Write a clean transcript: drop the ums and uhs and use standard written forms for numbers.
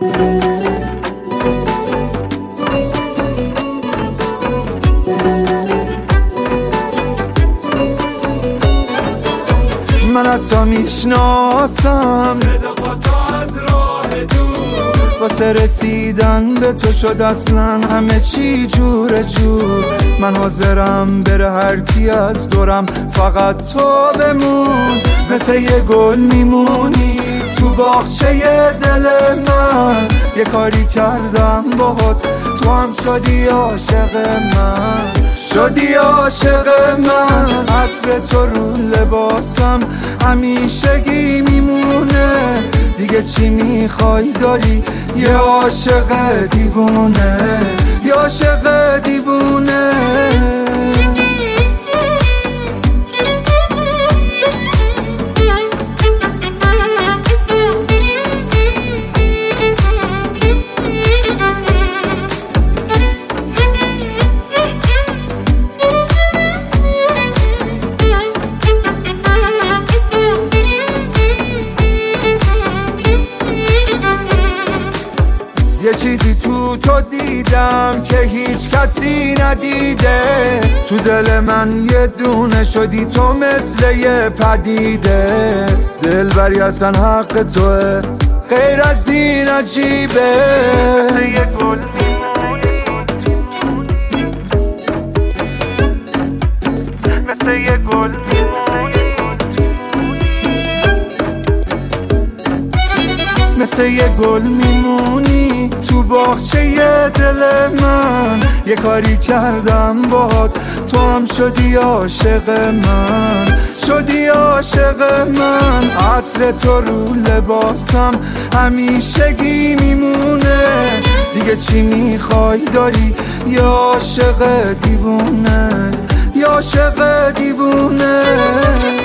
من حتی میشناسم صدا پاتو از راه دور، واسه رسیدن به تو شد اصلا همه چی جور جور. من حاضرم بره هر کی از دورم، فقط تو بمون. مثل یه گل میمونی تو باغچه دل من، یه کاری کردم باهات تو هم شدی عاشق من، شدی عاشق من. عطر تو رو لباسم همیشگی میمونه، دیگه چی میخوای داری یه عاشق دیوونه، یه عاشق دیوونه. یه چیزی تو دیدم که هیچ کسی ندیده، تو دل من یه دونه شدی تو مثل یه پدیده. دلبری اصلا حق توه، غیر از این عجیبه. مثل یه گل میمونی، مثل یه گل میمونی، مثل یه گل میمونی تو باغچه دل من. یه کاری کردم باهات تو هم شدی عاشق من، شدی عاشق من. عطر تو رو لباسم همیشگی میمونه، دیگه چی میخوای داری یه عاشق دیوونه، یه عاشق دیوونه.